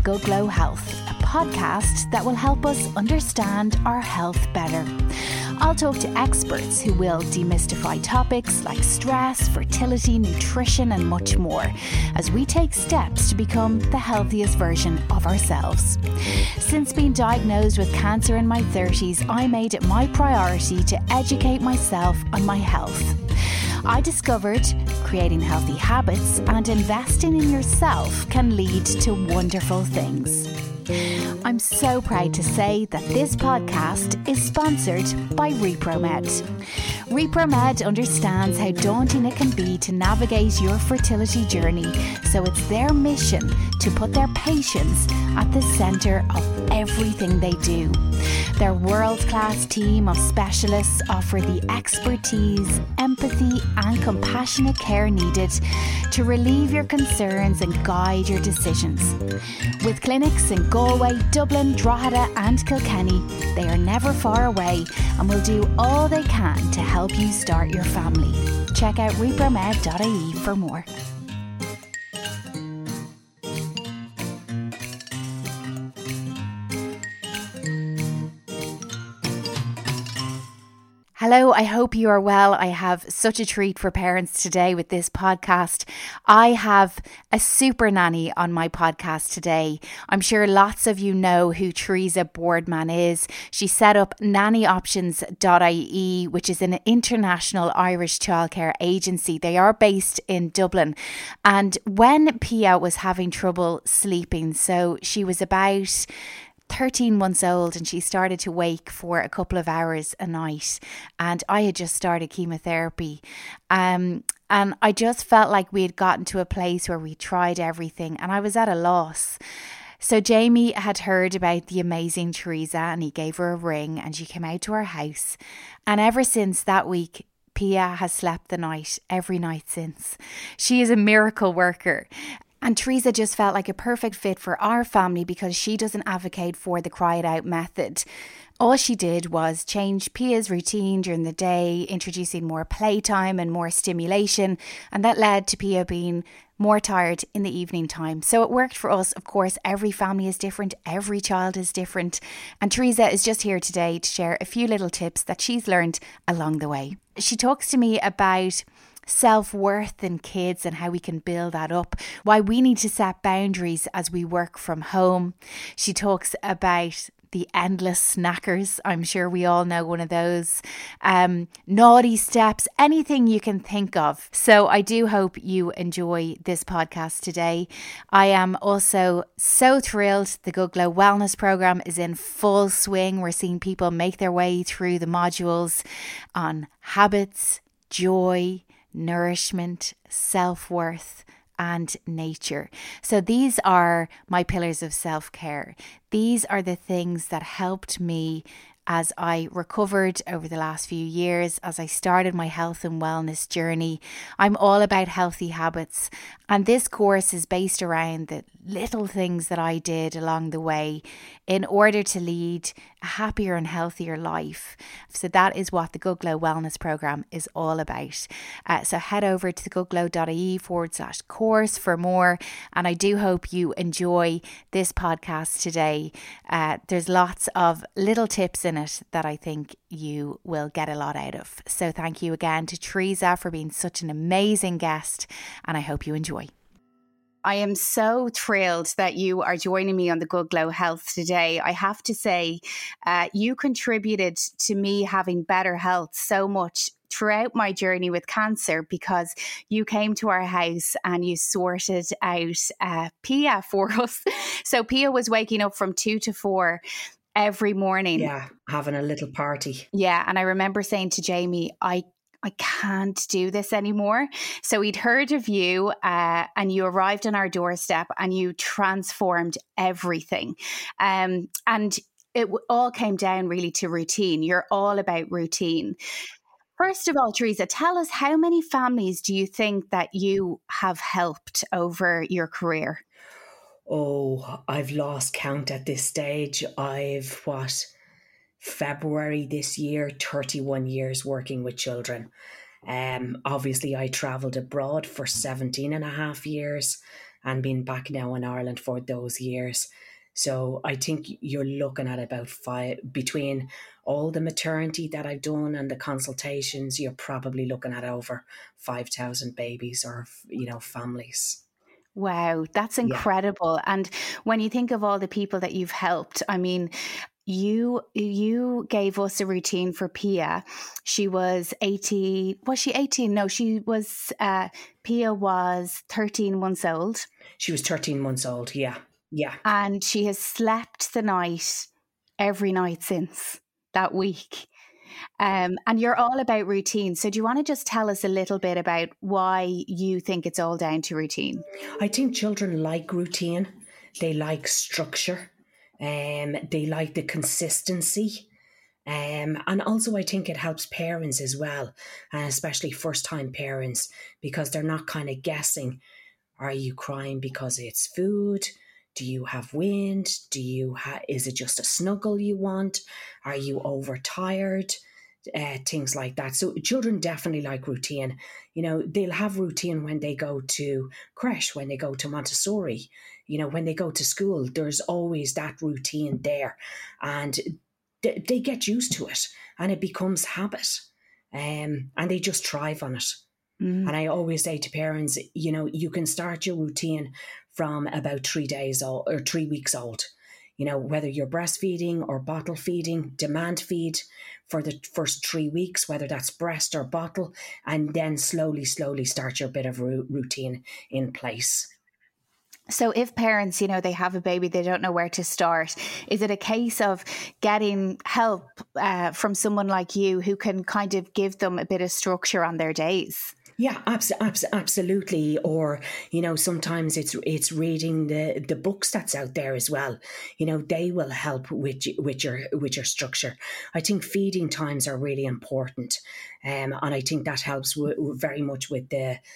Good Glow Health, a podcast that will help us understand our health better. I'll talk to experts who will demystify topics like stress, fertility, nutrition, and much more as we take steps to become the healthiest version of ourselves. Since being diagnosed with cancer in my 30s, I made it my priority to educate myself on my health. I discovered creating healthy habits and investing in yourself can lead to wonderful things. I'm so proud to say that this podcast is sponsored by ReproMed. ReproMed understands how daunting it can be to navigate your fertility journey, so it's their mission to put their patients at the centre of everything they do. Their world-class team of specialists offer the expertise, empathy and compassionate care needed to relieve your concerns and guide your decisions. With clinics in Galway, Dublin, Drogheda and Kilkenny, they are never far away and will do all they can to help you start your family. Check out repromed.ie for more. Hello, I hope you are well. I have such a treat for parents today with this podcast. I have a super nanny on my podcast today. I'm sure lots of you know who Teresa Boardman is. She set up nannyoptions.ie, which is an international Irish childcare agency. They are based in Dublin. And when Pia was having trouble sleeping, so she was about 13 months old and she started to wake for a couple of hours a night, and I had just started chemotherapy and I just felt like we had gotten to a place where we tried everything and I was at a loss. So Jamie had heard about the amazing Teresa and he gave her a ring and she came out to our house, and ever since that week Pia has slept the night every night since. She is a miracle worker. And Teresa just felt like a perfect fit for our family because she doesn't advocate for the cry it out method. All she did was change Pia's routine during the day, introducing more playtime and more stimulation, and that led to Pia being more tired in the evening time. So it worked for us. Of course, every family is different, every child is different, and Teresa is just here today to share a few little tips that she's learned along the way. She talks to me about self-worth in kids and how we can build that up, why we need to set boundaries as we work from home. She talks about the endless snackers. I'm sure we all know one of those. Naughty steps, anything you can think of. So I do hope you enjoy this podcast today. I am also so thrilled. The Good Glow Wellness Programme is in full swing. We're seeing people make their way through the modules on habits, joy, nourishment, self-worth and nature. So these are my pillars of self-care. These are the things that helped me as I recovered over the last few years, as I started my health and wellness journey. I'm all about healthy habits, and this course is based around the little things that I did along the way in order to lead a happier and healthier life. So that is what the Good Glow Wellness Programme is all about. So head over to thegoodglow.ie/course for more, and I do hope you enjoy this podcast today. There's lots of little tips in it that I think you will get a lot out of. So thank you again to Teresa for being such an amazing guest, and I hope you enjoy. I am so thrilled that you are joining me on the Good Glow Health today. I have to say, you contributed to me having better health so much throughout my journey with cancer, because you came to our house and you sorted out Pia for us. So Pia was waking up from 2 to 4 every morning. Yeah, having a little party. Yeah, and I remember saying to Jamie, I can't do this anymore. So we'd heard of you and you arrived on our doorstep and you transformed everything. And it all came down really to routine. You're all about routine. First of all, Teresa, tell us, how many families do you think that you have helped over your career? Oh, I've lost count at this stage. February this year, 31 years working with children. Obviously, I travelled abroad for 17 and a half years. and been back now in Ireland for those years. So I think you're looking at about between all the maternity that I've done and the consultations, you're probably looking at over 5,000 babies or, families. Wow, that's Yeah. incredible. And when you think of all the people that you've helped, I mean, you gave us a routine for Pia. She was 18. Was she 18? No, she was Pia was 13 months old. She was 13 months old. Yeah. Yeah. And she has slept the night every night since that week. And you're all about routine. So do you want to just tell us a little bit about why you think it's all down to routine? I think children like routine. They like structure. They like the consistency. And also, I think it helps parents as well, especially first time parents, because they're not kind of guessing. Are you crying because it's food? Do you have wind? Is it just a snuggle you want? Are you overtired? Things like that. So children definitely like routine. They'll have routine when they go to creche, when they go to Montessori, when they go to school. There's always that routine there, and they get used to it, and it becomes habit, and they just thrive on it. And I always say to parents, you can start your routine from about 3 days old or 3 weeks old. Whether you're breastfeeding or bottle feeding, demand feed for the first 3 weeks, whether that's breast or bottle, and then slowly start your bit of routine in place. So if parents, they have a baby, they don't know where to start, is it a case of getting help from someone like you who can kind of give them a bit of structure on their days? Yeah, absolutely. Or, sometimes it's reading the books that's out there as well. They will help with your structure. I think feeding times are really important. And I think that helps very much with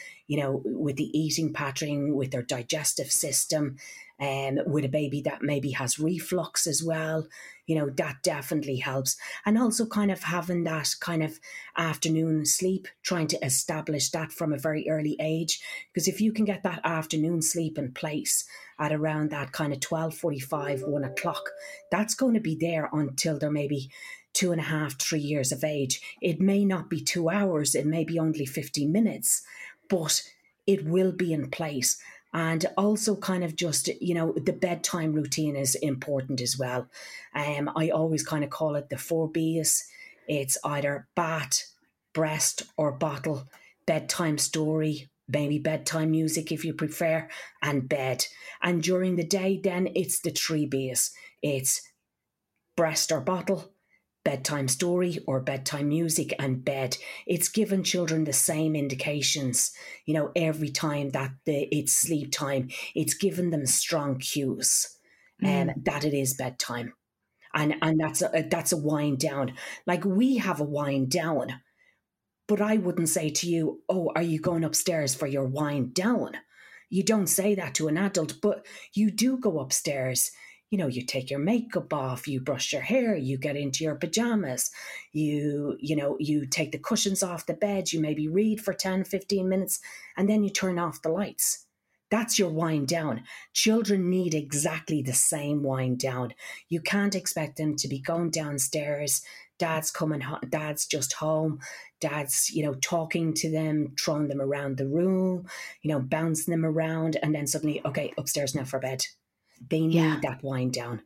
with the eating pattern, with their digestive system, with a baby that maybe has reflux as well. That definitely helps. And also kind of having that kind of afternoon sleep, trying to establish that from a very early age. Because if you can get that afternoon sleep in place at around that kind of 12:45, 1 o'clock, that's going to be there until they're maybe 2.5, 3 years of age. It may not be 2 hours, it may be only 15 minutes, but it will be in place. And also kind of just, the bedtime routine is important as well. I always kind of call it the 4Bs. It's either bath, breast or bottle, bedtime story, maybe bedtime music if you prefer, and bed. And during the day, then it's the 3Bs. It's breast or bottle, bedtime story or bedtime music, and bed. It's given children the same indications, every time that it's sleep time. It's given them strong cues that it is bedtime. And that's a wind down. Like we have a wind down, but I wouldn't say to you, oh, are you going upstairs for your wind down? You don't say that to an adult, but you do go upstairs. You take your makeup off, you brush your hair, you get into your pajamas, you take the cushions off the bed, you maybe read for 10, 15 minutes, and then you turn off the lights. That's your wind down. Children need exactly the same wind down. You can't expect them to be going downstairs, dad's just home, dad's, talking to them, throwing them around the room, bouncing them around, and then suddenly, okay, upstairs now for bed. They need that wind down.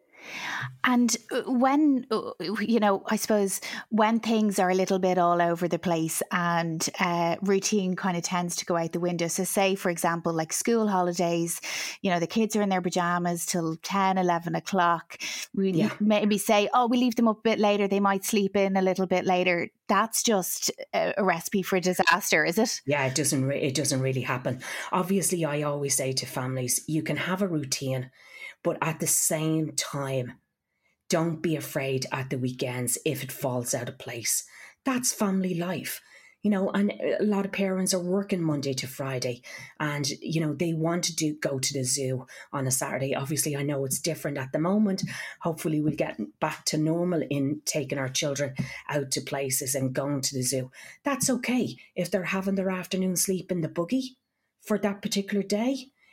And when, I suppose when things are a little bit all over the place and routine kind of tends to go out the window. So say, for example, like school holidays, the kids are in their pajamas till 10, 11 o'clock. We maybe say, oh, we leave them up a bit later. They might sleep in a little bit later. That's just a recipe for disaster, is it? Yeah, it doesn't really happen. Obviously, I always say to families, you can have a routine, but at the same time, don't be afraid at the weekends if it falls out of place. That's family life. And a lot of parents are working Monday to Friday and, they want to go to the zoo on a Saturday. Obviously, I know it's different at the moment. Hopefully we'll get back to normal in taking our children out to places and going to the zoo. That's okay if they're having their afternoon sleep in the buggy for that particular day.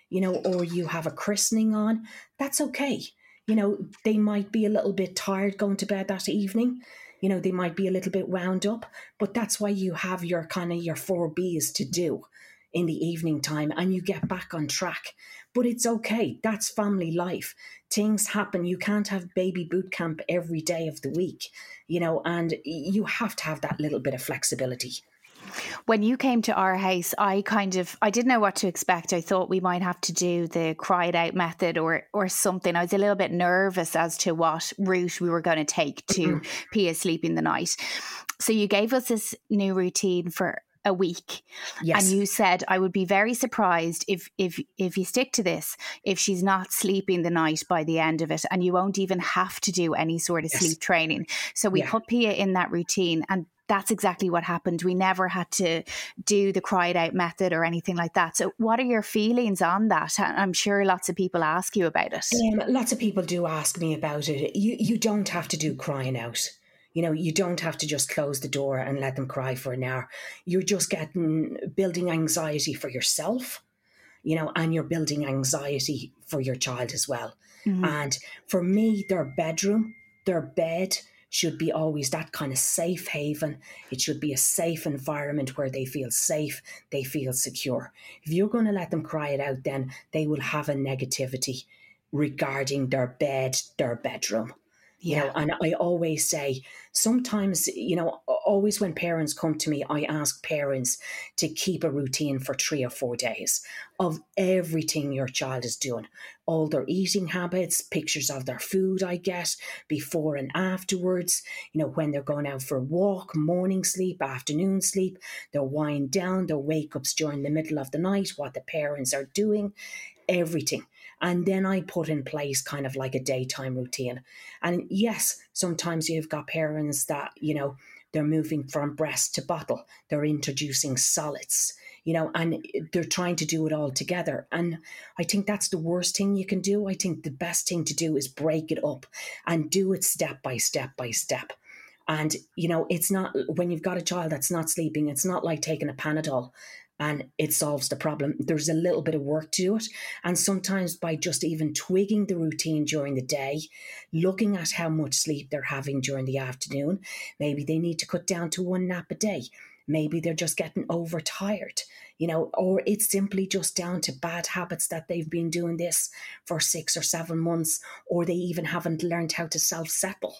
or you have a christening on, that's okay. They might be a little bit tired going to bed that evening. They might be a little bit wound up, but that's why you have your kind of your 4Bs to do in the evening time, and you get back on track. But it's okay. That's family life. Things happen. You can't have baby boot camp every day of the week, and you have to have that little bit of flexibility. When you came to our house, I didn't know what to expect. I thought we might have to do the cry it out method or something. I was a little bit nervous as to what route we were going to take to Pia sleeping the night. So you gave us this new routine for a week. Yes. And you said, I would be very surprised if you stick to this, if she's not sleeping the night by the end of it, and you won't even have to do any sort of sleep training. So we put Pia in that routine, and that's exactly what happened. We never had to do the cry it out method or anything like that. So what are your feelings on that? I'm sure lots of people ask you about it. Lots of people do ask me about it. You don't have to do crying out. You don't have to just close the door and let them cry for an hour. You're just building anxiety for yourself, and you're building anxiety for your child as well. Mm-hmm. And for me, their bed should be always that kind of safe haven. It should be a safe environment where they feel safe, they feel secure. If you're going to let them cry it out, then they will have a negativity regarding their bed, their bedroom. And I always say, sometimes, always when parents come to me, I ask parents to keep a routine for 3 or 4 days of everything your child is doing, all their eating habits, pictures of their food I get before and afterwards, when they're going out for a walk, morning sleep, afternoon sleep, their wind down, their wake ups during the middle of the night, what the parents are doing, everything. And then I put in place kind of like a daytime routine. And yes, sometimes you've got parents that, they're moving from breast to bottle. They're introducing solids, and they're trying to do it all together. And I think that's the worst thing you can do. I think the best thing to do is break it up and do it step by step by step. And, it's not, when you've got a child that's not sleeping, it's not like taking a Panadol and it solves the problem. There's a little bit of work to do it. And sometimes by just even twigging the routine during the day, looking at how much sleep they're having during the afternoon, maybe they need to cut down to 1 nap a day. Maybe they're just getting overtired, or it's simply just down to bad habits that they've been doing this for 6 or 7 months, or they even haven't learned how to self-settle.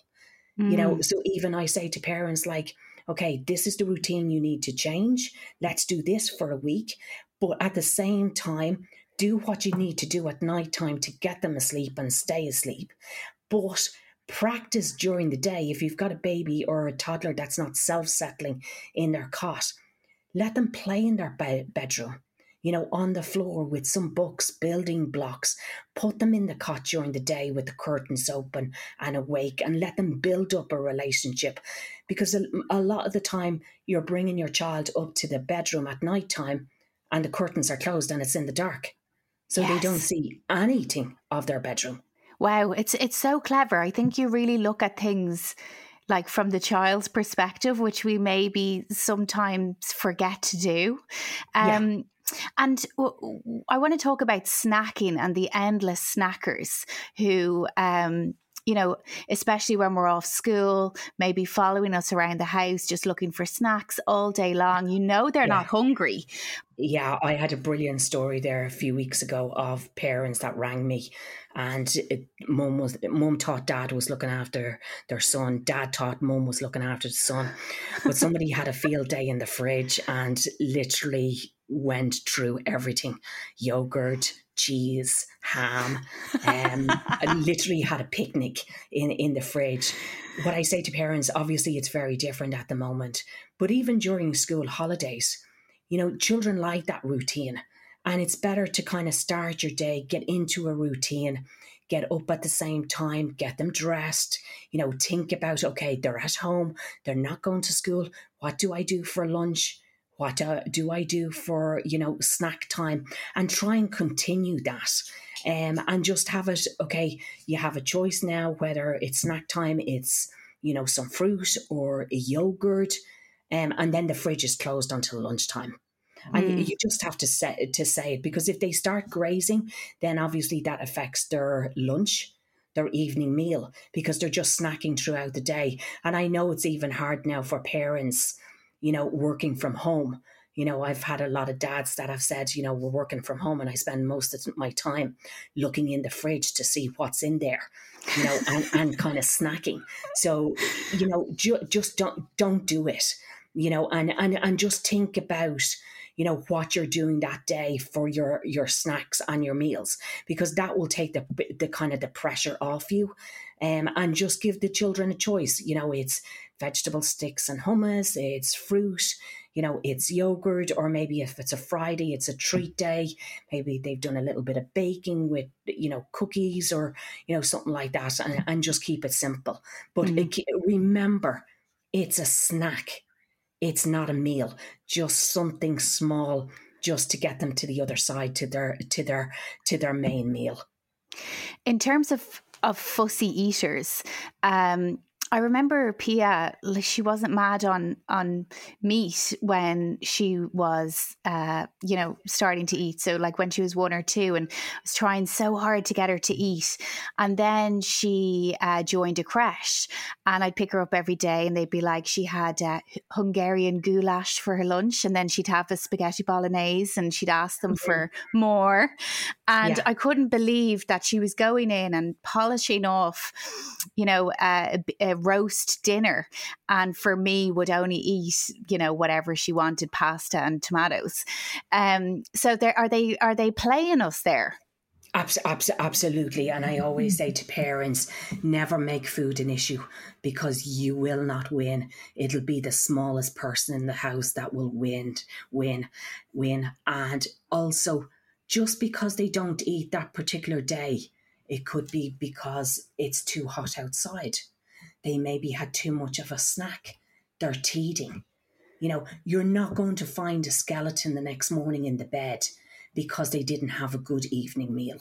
So even I say to parents like, okay, this is the routine you need to change. Let's do this for a week. But at the same time, do what you need to do at nighttime to get them asleep and stay asleep. But practice during the day. If you've got a baby or a toddler that's not self-settling in their cot, let them play in their bedroom. On the floor with some books, building blocks. Put them in the cot during the day with the curtains open and awake, and let them build up a relationship. Because a lot of the time you're bringing your child up to the bedroom at nighttime and the curtains are closed and it's in the dark. So They don't see anything of their bedroom. Wow, it's so clever. I think you really look at things like from the child's perspective, which we maybe sometimes forget to do. And I want to talk about snacking and the endless snackers who, especially when we're off school, maybe following us around the house, just looking for snacks all day long. They're not hungry. Yeah, I had a brilliant story there a few weeks ago of parents that rang me, and mum thought dad was looking after their son. Dad thought mum was looking after the son, but somebody had a field day in the fridge and literally went through everything: yogurt, cheese, ham. I literally had a picnic in the fridge. What I say to parents, obviously it's very different at the moment, but even during school holidays, children like that routine, and it's better to kind of start your day, get into a routine, get up at the same time, get them dressed, think about, okay, they're at home, they're not going to school. What do I do for lunch? What do I do for, snack time? And try and continue that. And just have it, okay, you have a choice now, whether it's snack time, it's, some fruit or a yogurt. And then the fridge is closed until lunchtime. And you just have to say it, because if they start grazing, then obviously that affects their lunch, their evening meal, because they're just snacking throughout the day. And I know it's even hard now for parents, working from home. I've had a lot of dads that have said, we're working from home and I spend most of my time looking in the fridge to see what's in there, and kind of snacking. So, just don't do it, and just think about, what you're doing that day for your snacks and your meals, because that will take the kind of the pressure off you, and just give the children a choice. It's vegetable sticks and hummus, it's fruit, it's yogurt, or maybe if it's a Friday, it's a treat day. Maybe they've done a little bit of baking with, cookies or, something like that, and just keep it simple. But remember, it's a snack. It's not a meal, just something small, just to get them to the other side, to their main meal. In terms of fussy eaters, I remember Pia, she wasn't mad on meat when she was, starting to eat. So like when she was 1 or 2, and I was trying so hard to get her to eat. And then she joined a creche, and I'd pick her up every day, and they'd be like, she had Hungarian goulash for her lunch, and then she'd have a spaghetti bolognese, and she'd ask them for more. And I couldn't believe that she was going in and polishing off, a roast dinner, and for me would only eat, whatever she wanted, pasta and tomatoes. So are they playing us there? Absolutely. And I always say to parents, never make food an issue, because you will not win. It'll be the smallest person in the house that will win. And also, just because they don't eat that particular day, it could be because it's too hot outside. They maybe had too much of a snack. They're teething. You're not going to find a skeleton the next morning in the bed because they didn't have a good evening meal.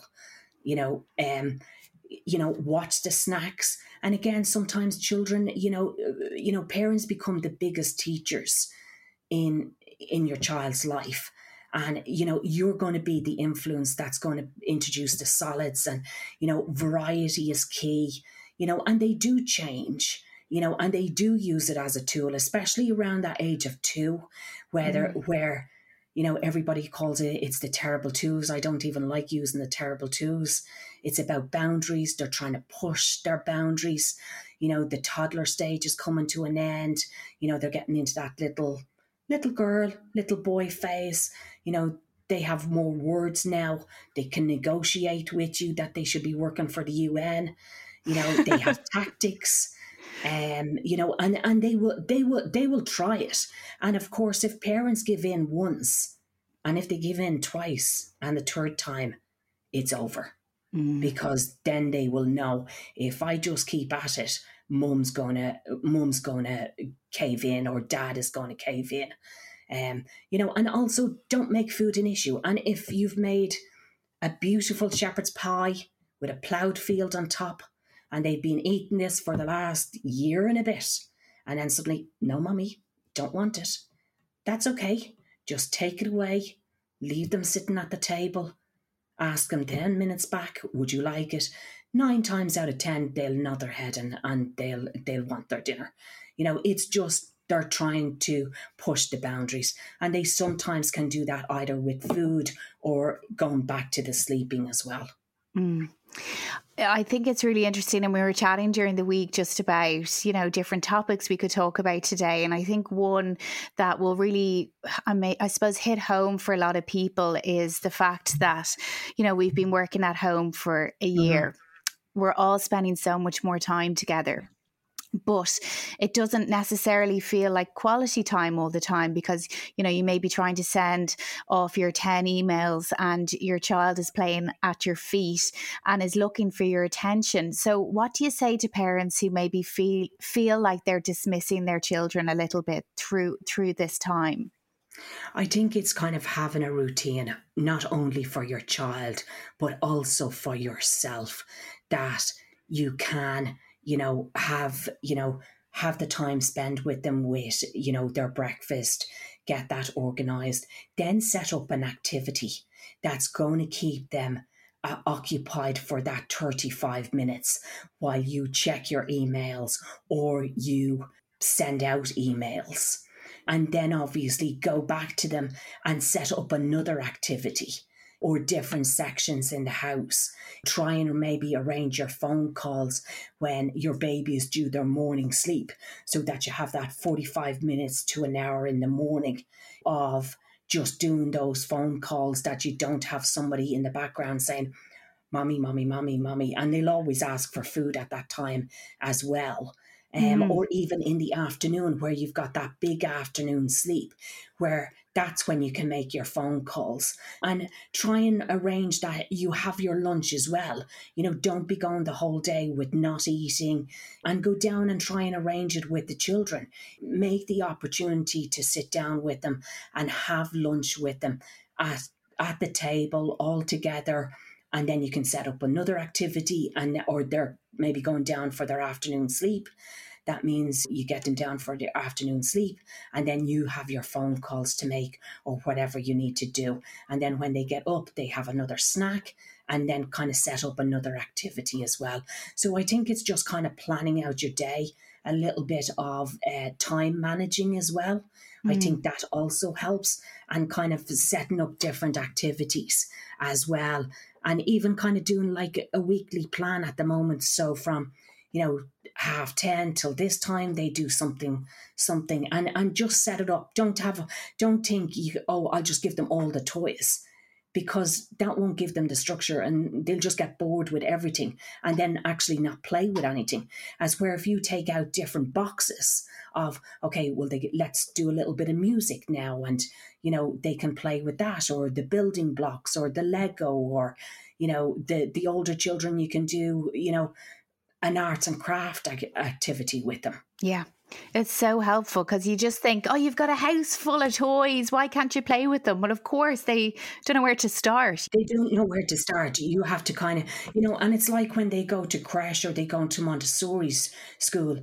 Watch the snacks. And again, sometimes children, parents become the biggest teachers in your child's life. And, you're going to be the influence that's going to introduce the solids, and, variety is key, and they do change, and they do use it as a tool, especially around that age of 2, where everybody calls it's the terrible twos. I don't even like using the terrible twos. It's about boundaries. They're trying to push their boundaries. The toddler stage is coming to an end. They're getting into that little girl, little boy phase. They have more words now. They can negotiate with you that they should be working for the UN. They have tactics. And they will try it. And of course, if parents give in once, and if they give in twice, and the third time, it's over. Because then they will know, if I just keep at it, mum's gonna cave in, or dad is gonna cave in. And also, don't make food an issue. And if you've made a beautiful shepherd's pie with a ploughed field on top, and they've been eating this for the last year and a bit, and then suddenly, no, mommy, don't want it. That's okay. Just take it away. Leave them sitting at the table. Ask them 10 minutes back, would you like it? 9 times out of 10, they'll nod their head and they'll want their dinner. It's just they're trying to push the boundaries, and they sometimes can do that either with food or going back to the sleeping as well. I think it's really interesting, and we were chatting during the week just about, different topics we could talk about today. And I think one that will really, I suppose, hit home for a lot of people is the fact that, we've been working at home for a year. We're all spending so much more time together. But it doesn't necessarily feel like quality time all the time, because, you may be trying to send off your 10 emails and your child is playing at your feet and is looking for your attention. So what do you say to parents who maybe feel like they're dismissing their children a little bit through this time? I think it's kind of having a routine, not only for your child, but also for yourself, that you can have the time spent with them with, their breakfast, get that organised. Then set up an activity that's going to keep them occupied for that 35 minutes while you check your emails or you send out emails. And then obviously go back to them and set up another activity or different sections in the house. Try and maybe arrange your phone calls when your baby is due their morning sleep so that you have that 45 minutes to an hour in the morning of just doing those phone calls, that you don't have somebody in the background saying, mommy, mommy, mommy, mommy. And they'll always ask for food at that time as well. Or even in the afternoon where you've got that big afternoon sleep, where that's when you can make your phone calls. And try and arrange that you have your lunch as well. Don't be going the whole day with not eating, and go down and try and arrange it with the children. Make the opportunity to sit down with them and have lunch with them at the table all together. And then you can set up another activity, or they're maybe going down for their afternoon sleep. That means you get them down for their afternoon sleep, and then you have your phone calls to make or whatever you need to do. And then when they get up, they have another snack, and then kind of set up another activity as well. So I think it's just kind of planning out your day, a little bit of time managing as well. I think that also helps, and kind of setting up different activities as well. And even kind of doing like a weekly plan at the moment. So from 10:30 till this time, they do something, and just set it up. Don't think I'll just give them all the toys, because that won't give them the structure, and they'll just get bored with everything and then actually not play with anything. As where if you take out different boxes of, okay, well, let's do a little bit of music now, and, they can play with that, or the building blocks, or the Lego, or, the older children, you can do, an arts and craft activity with them. Yeah. It's so helpful, because you just think, oh, you've got a house full of toys. Why can't you play with them? Well, of course, they don't know where to start. They don't know where to start. You have to kind of, and it's like when they go to creche or they go to Montessori school,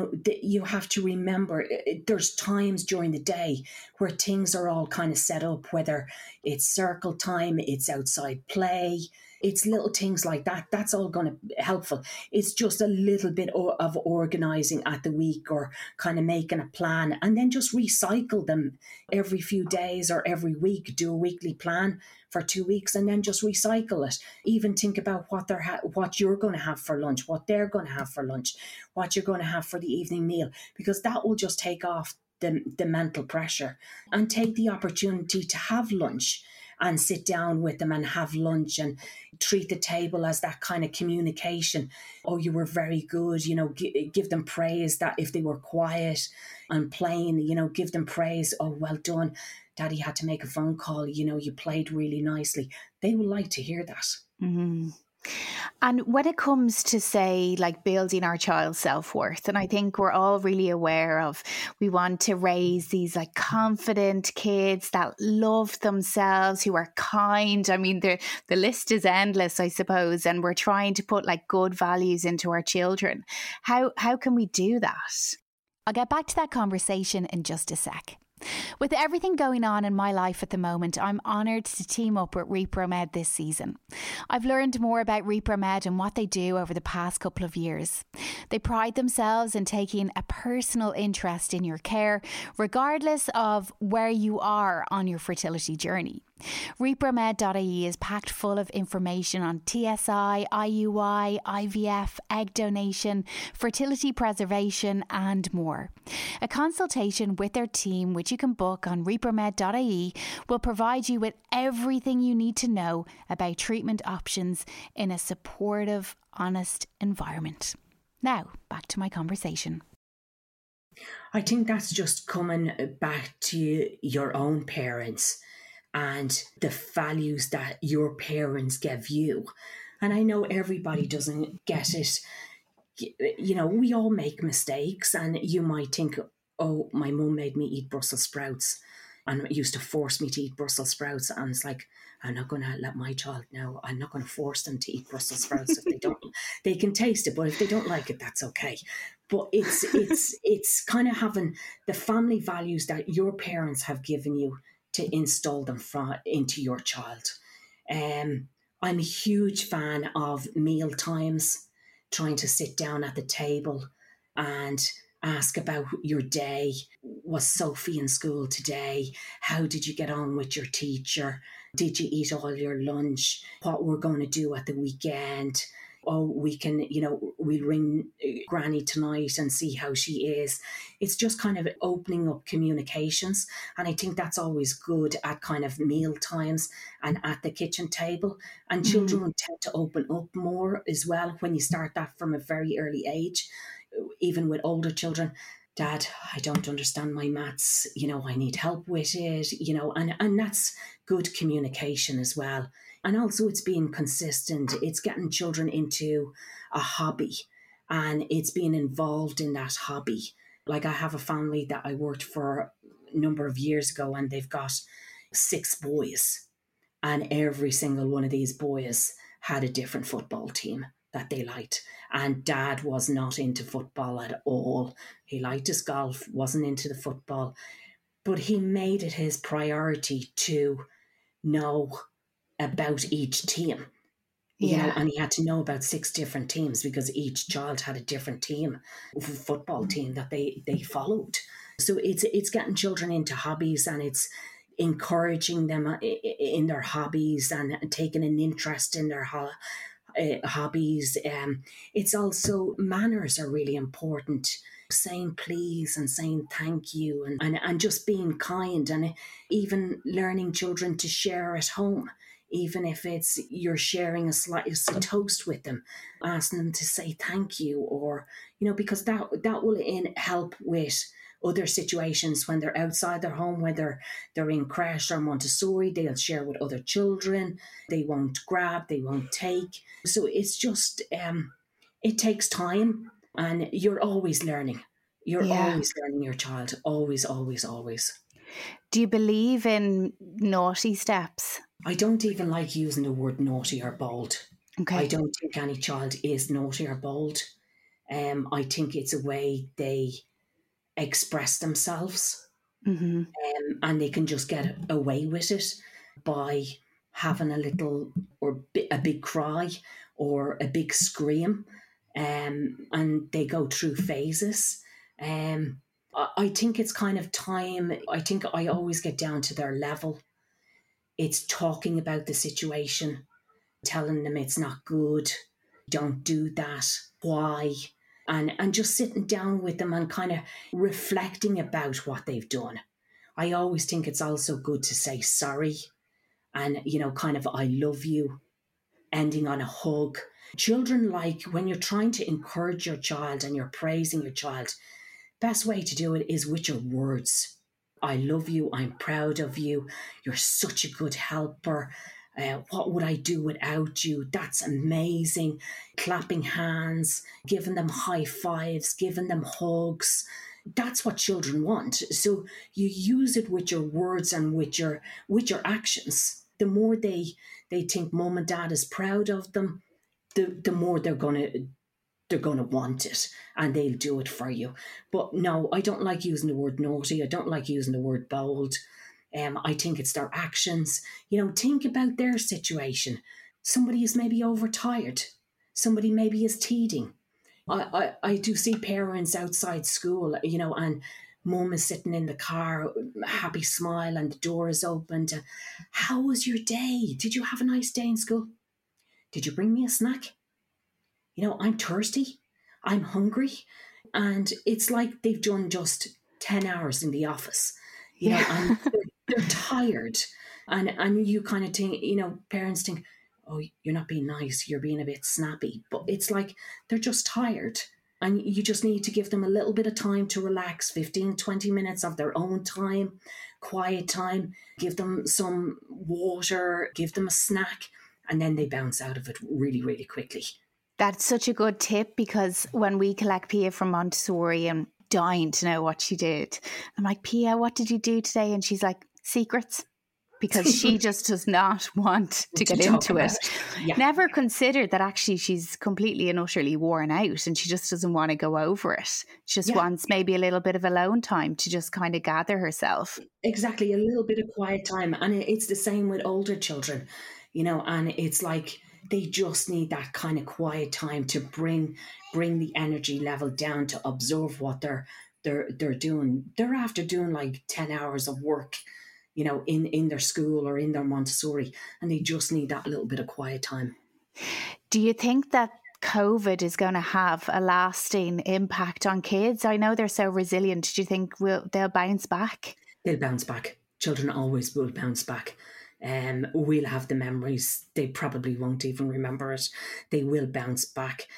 you have to remember there's times during the day where things are all kind of set up, whether it's circle time, it's outside play, it's little things like that. That's all going to be helpful. It's just a little bit of organising at the week, or kind of making a plan, and then just recycle them every few days or every week. Do a weekly plan for 2 weeks and then just recycle it. Even think about what you're going to have for lunch, what they're going to have for lunch, what you're going to have for the evening meal, because that will just take off the mental pressure, and take the opportunity to have lunch and sit down with them and have lunch, and treat the table as that kind of communication. Oh, you were very good, give them praise, that if they were quiet and playing, give them praise. Oh, well done. Daddy had to make a phone call. You played really nicely. They would like to hear that. Mm-hmm. And when it comes to, say, like building our child's self-worth, and I think we're all really aware of, we want to raise these like confident kids that love themselves, who are kind. I mean, the list is endless, I suppose, and we're trying to put like good values into our children. How can we do that? I'll get back to that conversation in just a sec. With everything going on in my life at the moment, I'm honoured to team up with ReproMed this season. I've learned more about ReproMed and what they do over the past couple of years. They pride themselves in taking a personal interest in your care, regardless of where you are on your fertility journey. ReproMed.ie is packed full of information on TSI, IUI, IVF, egg donation, fertility preservation and more. A consultation with their team, which you can book on ReproMed.ie, will provide you with everything you need to know about treatment options in a supportive, honest environment. Now, back to my conversation. I think that's just coming back to your own parents and the values that your parents give you. And I know everybody doesn't get it. We all make mistakes, and you might think, oh, my mum made me eat Brussels sprouts. and used to force me to eat Brussels sprouts. And it's like, I'm not going to let my child know. I'm not going to force them to eat Brussels sprouts if they don't. They can taste it, but if they don't like it, that's okay. But it's kind of having the family values that your parents have given you to install them into your child. I'm a huge fan of meal times, trying to sit down at the table and ask about your day. Was Sophie in school today? How did you get on with your teacher? Did you eat all your lunch? What we're going to do at the weekend? Oh, we can, we'll ring Granny tonight and see how she is. It's just kind of opening up communications. And I think that's always good at kind of meal times and at the kitchen table. And children will tend to open up more as well when you start that from a very early age, even with older children. Dad, I don't understand my maths, I need help with it, and that's good communication as well. And also it's being consistent. It's getting children into a hobby and it's being involved in that hobby. Like I have a family that I worked for a number of years ago, and they've got 6 boys, and every single one of these boys had a different football team that they liked. And Dad was not into football at all. He liked his golf, wasn't into the football, but he made it his priority to know about each team. And he had to know about 6 different teams because each child had a different team, football team that they followed. So it's getting children into hobbies, and it's encouraging them in their hobbies and taking an interest in their hobbies. It's also manners are really important. Saying please and saying thank you and just being kind, and even learning children to share at home. Even if it's you're sharing a slice of toast with them, asking them to say thank you, or, because that will help with other situations when they're outside their home, whether they're in creche or Montessori, they'll share with other children. They won't grab, they won't take. So it's just, it takes time, and you're always learning. You're always learning your child. Always, always, always. Do you believe in naughty steps? I don't even like using the word naughty or bold. Okay. I don't think any child is naughty or bold. I think it's a way they express themselves, and they can just get away with it by having a little or a big cry or a big scream, and they go through phases. I think it's kind of time. I think I always get down to their level. It's talking about the situation, telling them it's not good, don't do that, why, and just sitting down with them and kind of reflecting about what they've done. I always think it's also good to say sorry and, kind of I love you, ending on a hug. Children like when you're trying to encourage your child and you're praising your child, best way to do it is with your words. I love you. I'm proud of you. You're such a good helper. What would I do without you? That's amazing. Clapping hands, giving them high fives, giving them hugs. That's what children want. So you use it with your words and with your actions. The more they think mom and dad is proud of them, the more they're going to want it, and they'll do it for you. But no, I don't like using the word naughty. I don't like using the word bold. I think it's their actions. Think about their situation. Somebody is maybe overtired. Somebody maybe is teething. I do see parents outside school, and mum is sitting in the car, happy smile, and the door is opened. How was your day? Did you have a nice day in school? Did you bring me a snack? I'm thirsty, I'm hungry. And it's like they've done just 10 hours in the office, and they're tired. And you kind of think, parents think, oh, you're not being nice, you're being a bit snappy. But it's like they're just tired. And you just need to give them a little bit of time to relax, 15, 20 minutes of their own time, quiet time, give them some water, give them a snack, and then they bounce out of it really, really quickly. That's such a good tip, because when we collect Pia from Montessori and dying to know what she did, I'm like, Pia, what did you do today? And she's like, secrets? Because she just does not want to get into it. Yeah. Never considered that actually she's completely and utterly worn out and she just doesn't want to go over it. She just wants maybe a little bit of alone time to just kind of gather herself. Exactly, a little bit of quiet time. And it's the same with older children, and it's like they just need that kind of quiet time to bring the energy level down, to observe what they're doing. They're after doing like 10 hours of work, in their school or in their Montessori, and they just need that little bit of quiet time. Do you think that COVID is going to have a lasting impact on kids? I know they're so resilient. Do you think they'll bounce back? They'll bounce back. Children always will bounce back. We'll have the memories. They probably won't even remember it. They will bounce back.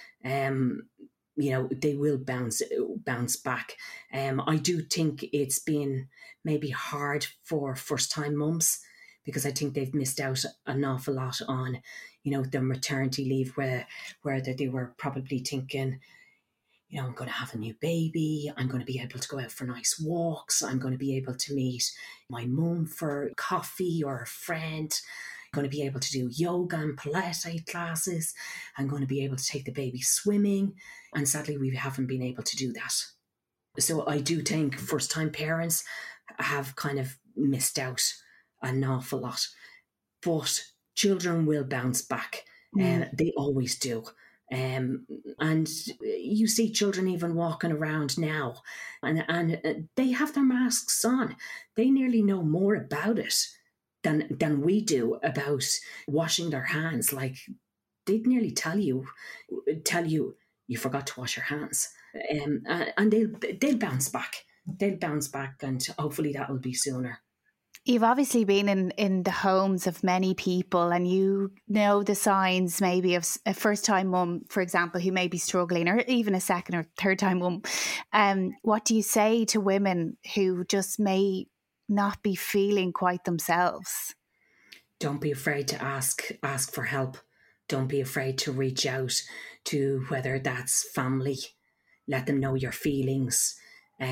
They will bounce back. I do think it's been maybe hard for first-time mums, because I think they've missed out an awful lot on, their maternity leave, where they were probably thinking, I'm going to have a new baby. I'm going to be able to go out for nice walks. I'm going to be able to meet my mum for coffee or a friend. I'm going to be able to do yoga and Pilates classes. I'm going to be able to take the baby swimming. And sadly, we haven't been able to do that. So I do think first-time parents have kind of missed out an awful lot. But children will bounce back. They always do. And you see children even walking around now, and they have their masks on. They nearly know more about it than we do about washing their hands. Like, they'd nearly tell you you forgot to wash your hands, and they'll bounce back. They'll bounce back, and hopefully that will be sooner. You've obviously been in the homes of many people, and you know the signs maybe of a first-time mum, for example, who may be struggling, or even a second or third-time mum. What do you say to women who just may not be feeling quite themselves? Don't be afraid to ask for help. Don't be afraid to reach out to, whether that's family. Let them know your feelings.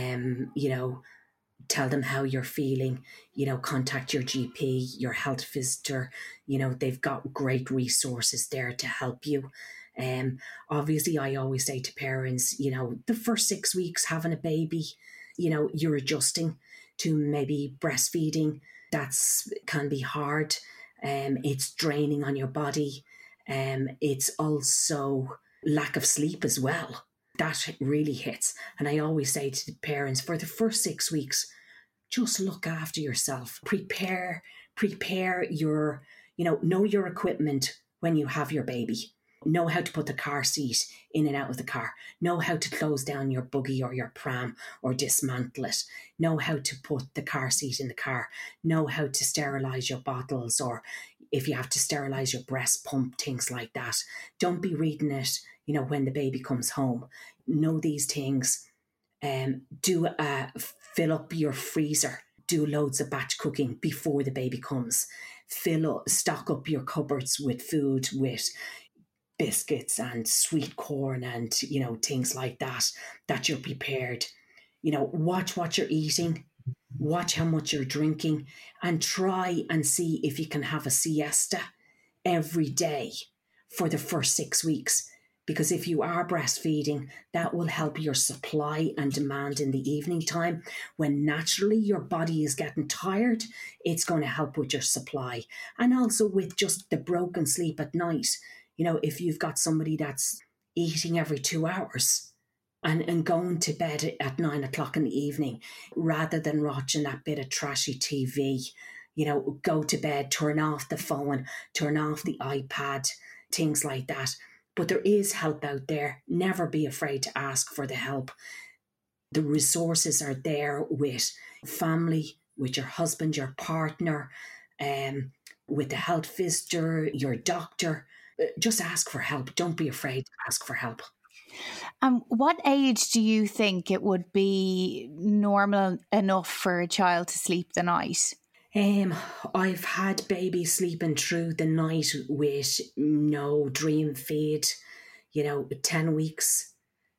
Tell them how you're feeling, contact your GP, your health visitor. They've got great resources there to help you. Obviously, I always say to parents, the first 6 weeks having a baby, you're adjusting to maybe breastfeeding. That's can be hard. It's draining on your body. It's also lack of sleep as well. That really hits. And I always say to the parents, for the first 6 weeks, just look after yourself. Prepare your, know your equipment when you have your baby. Know how to put the car seat in and out of the car. Know how to close down your buggy or your pram or dismantle it. Know how to put the car seat in the car. Know how to sterilize your bottles, or if you have to sterilize your breast pump, things like that. Don't be reading it, when the baby comes home. Know these things. Fill up your freezer. Do loads of batch cooking before the baby comes. Stock up your cupboards with food, with biscuits and sweet corn and, things like that you're prepared. Watch what you're eating, watch how much you're drinking, and try and see if you can have a siesta every day for the first 6 weeks. Because if you are breastfeeding, that will help your supply and demand in the evening time. When naturally your body is getting tired, it's going to help with your supply. And also with just the broken sleep at night. If you've got somebody that's eating every 2 hours and going to bed at 9 o'clock in the evening, rather than watching that bit of trashy TV, go to bed, turn off the phone, turn off the iPad, things like that. But there is help out there. Never be afraid to ask for the help. The resources are there with family, with your husband, your partner, with the health visitor, your doctor. Just ask for help. Don't be afraid to ask for help. What age do you think it would be normal enough for a child to sleep the night? I've had babies sleeping through the night with no dream feed, 10 weeks.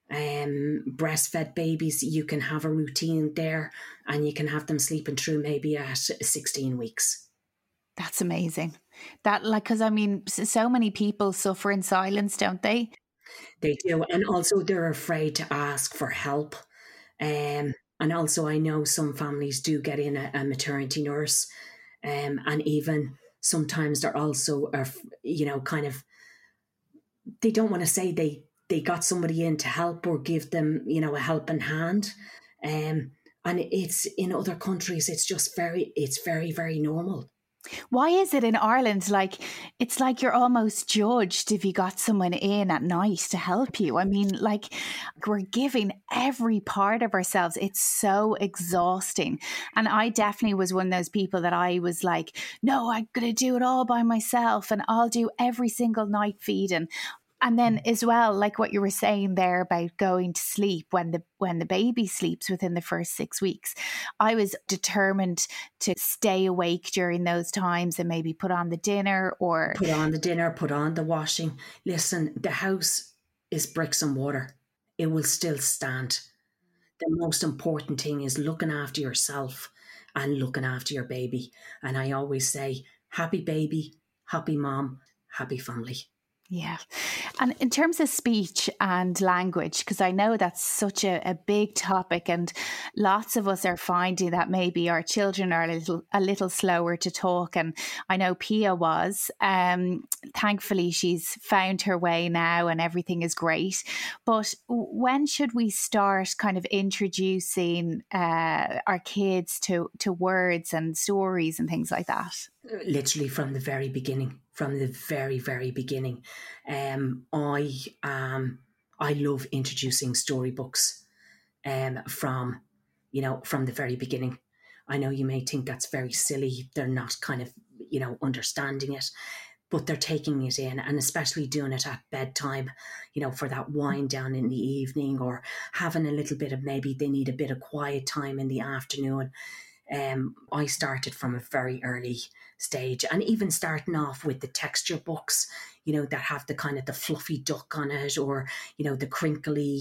Breastfed babies, you can have a routine there, and you can have them sleeping through maybe at 16 weeks. That's amazing. That, like, because I mean, so many people suffer in silence, don't they? They do. And also, they're afraid to ask for help. And also, I know some families do get in a maternity nurse. And even sometimes they're also, kind of, they don't want to say they got somebody in to help or give them, a helping hand. And it's in other countries, it's very, very normal. Why is it in Ireland like it's like you're almost judged if you got someone in at night to help you? I mean, like we're giving every part of ourselves. It's so exhausting. And I definitely was one of those people that I was like, no, I'm going to do it all by myself and I'll do every single night feeding. And then as well, like what you were saying there about going to sleep when the baby sleeps within the first 6 weeks, I was determined to stay awake during those times and maybe put on the dinner or put on the washing. Listen, the house is bricks and mortar. It will still stand. The most important thing is looking after yourself and looking after your baby. And I always say, happy baby, happy mom, happy family. Yeah. And in terms of speech and language, because I know that's such a big topic and lots of us are finding that maybe our children are a little slower to talk. And I know Pia was. Thankfully, she's found her way now and everything is great. But when should we start kind of introducing our kids to words and stories and things like that? Literally from the very beginning. From the very, very beginning. I love introducing storybooks from the very beginning. I know you may think that's very silly. They're not kind of, understanding it, but they're taking it in, and especially doing it at bedtime, for that wind down in the evening, or having a little bit of, maybe they need a bit of quiet time in the afternoon. I started from a very early stage, and even starting off with the texture books, that have the kind of the fluffy duck on it, or, the crinkly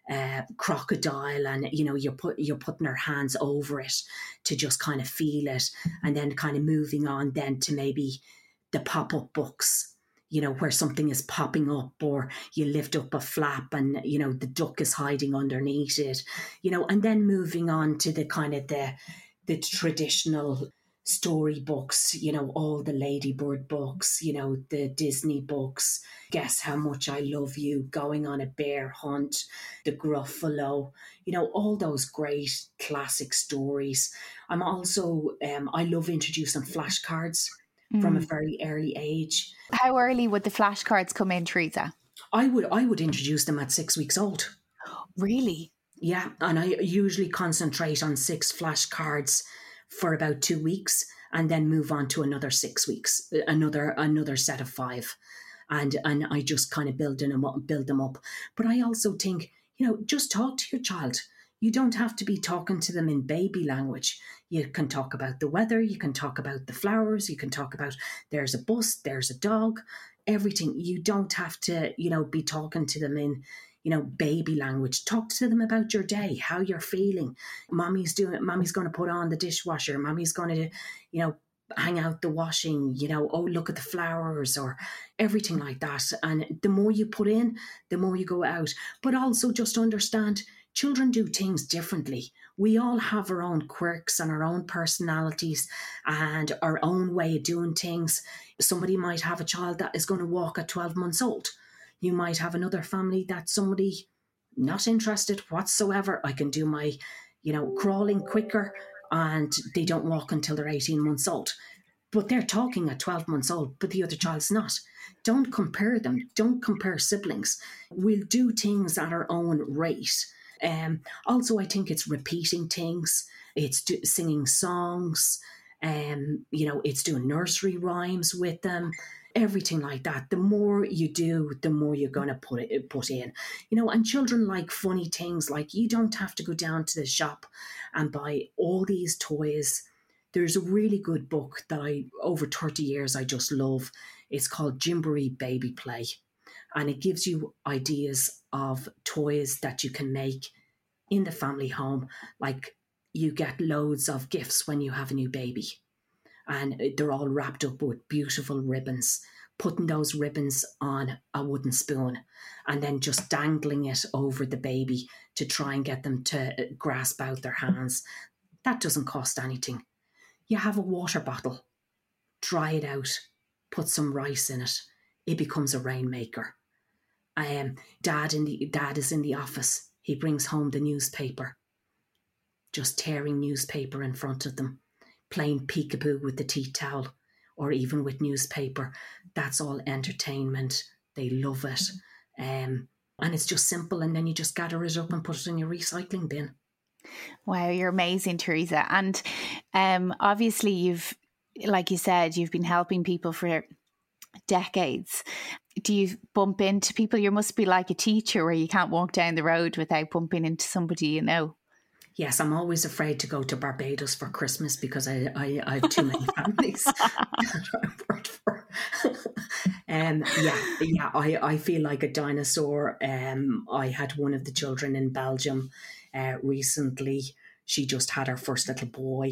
crocodile, and, you're putting her hands over it to just kind of feel it, and then kind of moving on then to maybe the pop-up books, where something is popping up, or you lift up a flap and, the duck is hiding underneath it, and then moving on to the kind of the traditional storybooks, all the Ladybird books, the Disney books, Guess How Much I Love You, Going on a Bear Hunt, The Gruffalo, all those great classic stories. I'm also, I love introducing flashcards from a very early age. How early would the flashcards come in, Teresa? I would introduce them at 6 weeks old. Really? Yeah, and I usually concentrate on 6 flashcards for about 2 weeks, and then move on to another 6 weeks, another set of 5, and I just kind of build them up. But I also think, just talk to your child. You don't have to be talking to them in baby language. You can talk about the weather, you can talk about the flowers, you can talk about there's a bus, there's a dog, everything. You don't have to, be talking to them in, baby language. Talk to them about your day, how you're feeling. Mommy's going to put on the dishwasher. Mommy's going to, hang out the washing, oh, look at the flowers, or everything like that. And the more you put in, the more you go out. But also just understand, children do things differently. We all have our own quirks and our own personalities and our own way of doing things. Somebody might have a child that is going to walk at 12 months old. You might have another family that's somebody not interested whatsoever. I can do my, crawling quicker, and they don't walk until they're 18 months old. But they're talking at 12 months old, but the other child's not. Don't compare them. Don't compare siblings. We'll do things at our own rate. Also, I think it's repeating things. It's singing songs. It's doing nursery rhymes with them. Everything like that. The more you do, the more you're going to put in. And children like funny things. Like, you don't have to go down to the shop and buy all these toys. There's a really good book that over 30 years, I just love. It's called Gymboree Baby Play. And it gives you ideas of toys that you can make in the family home. Like, you get loads of gifts when you have a new baby, and they're all wrapped up with beautiful ribbons. Putting those ribbons on a wooden spoon and then just dangling it over the baby to try and get them to grasp out their hands. That doesn't cost anything. You have a water bottle, dry it out, put some rice in it. It becomes a rainmaker. Dad is in the office. He brings home the newspaper, just tearing newspaper in front of them, playing peekaboo with the tea towel, or even with newspaper. That's all entertainment. They love it. And it's just simple. And then you just gather it up and put it in your recycling bin. Wow, you're amazing, Teresa. And obviously you've, like you said, you've been helping people for decades. Do you bump into people? You must be like a teacher where you can't walk down the road without bumping into somebody you know. Yes, I'm always afraid to go to Barbados for Christmas because I have too many families that I've worked for. I feel like a dinosaur. I had one of the children in Belgium recently. She just had her first little boy,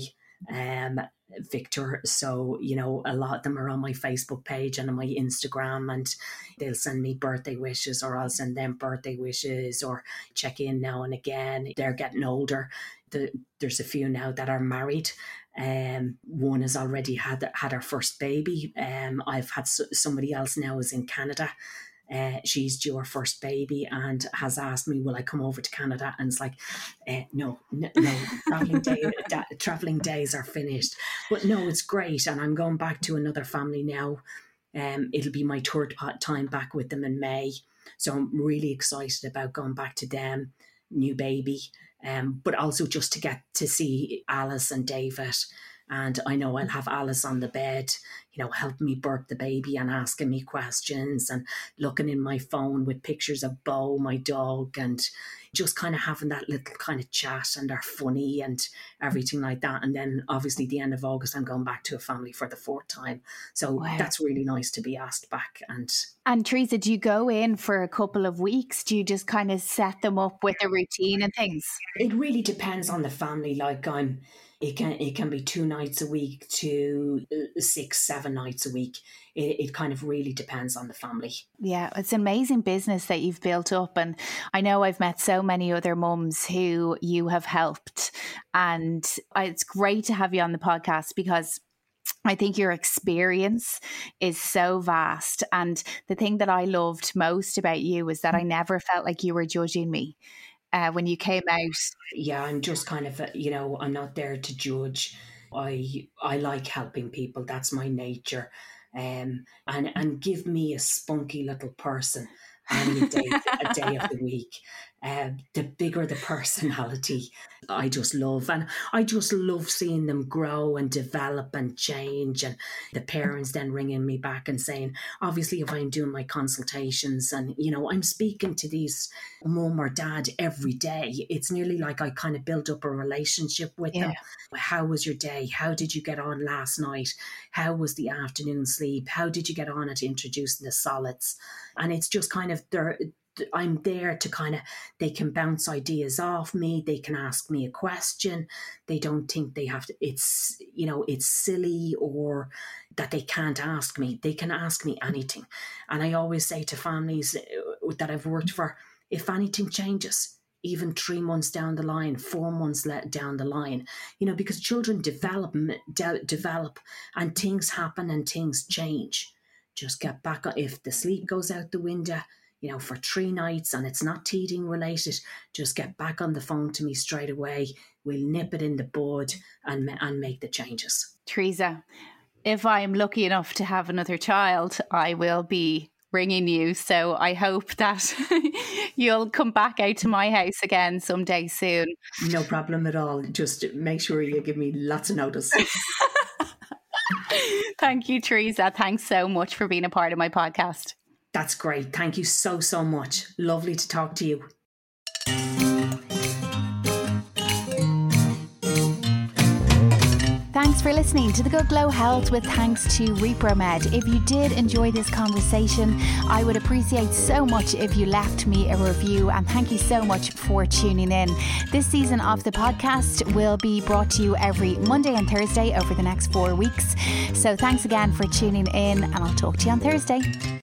Victor. So, a lot of them are on my Facebook page and on my Instagram, and they'll send me birthday wishes, or I'll send them birthday wishes, or check in now and again. They're getting older. There's a few now that are married. One has already had her first baby. I've had somebody else now is in Canada. She's due her first baby and has asked me, will I come over to Canada? And it's like, no, traveling days are finished. But no, it's great. And I'm going back to another family now. It'll be my third time back with them in May. So I'm really excited about going back to them, new baby. But also just to get to see Alice and David. And I know I'll have Alice on the bed, helping me burp the baby and asking me questions, and looking in my phone with pictures of Bo, my dog, and just kind of having that little kind of chat, and they're funny and everything like that. And then obviously the end of August, I'm going back to a family for the fourth time. So wow. That's really nice to be asked back. And Teresa, do you go in for a couple of weeks? Do you just kind of set them up with a routine and things? It really depends on the family. Like it can be 2 nights a week to 6-7 nights a week. It kind of really depends on the family. Yeah, it's an amazing business that you've built up. And I know I've met so many other mums who you have helped. And it's great to have you on the podcast because I think your experience is so vast. And the thing that I loved most about you was that I never felt like you were judging me. When you came out. Yeah, I'm just kind of, I'm not there to judge. I like helping people. That's my nature. And give me a spunky little person any day, a day of the week. The bigger the personality, I just love. And I just love seeing them grow and develop and change. And the parents then ringing me back and saying, obviously, if I'm doing my consultations and, I'm speaking to these mum or dad every day, it's nearly like I kind of build up a relationship with them. How was your day? How did you get on last night? How was the afternoon sleep? How did you get on at introducing the solids? And it's just kind of I'm there to kind of, they can bounce ideas off me. They can ask me a question. They don't think they have to, it's silly or that they can't ask me. They can ask me anything. And I always say to families that I've worked for, if anything changes, even 3 months down the line, 4 months down the line, because children develop and things happen and things change. Just get back. If the sleep goes out the window, for 3 nights and it's not teething related, just get back on the phone to me straight away. We'll nip it in the bud and make the changes. Teresa, if I'm lucky enough to have another child, I will be ringing you. So I hope that you'll come back out to my house again someday soon. No problem at all. Just make sure you give me lots of notice. Thank you, Teresa. Thanks so much for being a part of my podcast. That's great. Thank you so much. Lovely to talk to you. Thank Thanks for listening to The Good Glow Health with thanks to Repromed. If you did enjoy this conversation, I would appreciate so much if you left me a review, and thank you so much for tuning in. This season of the podcast will be brought to you every Monday and Thursday over the next 4 weeks. So thanks again for tuning in, and I'll talk to you on Thursday.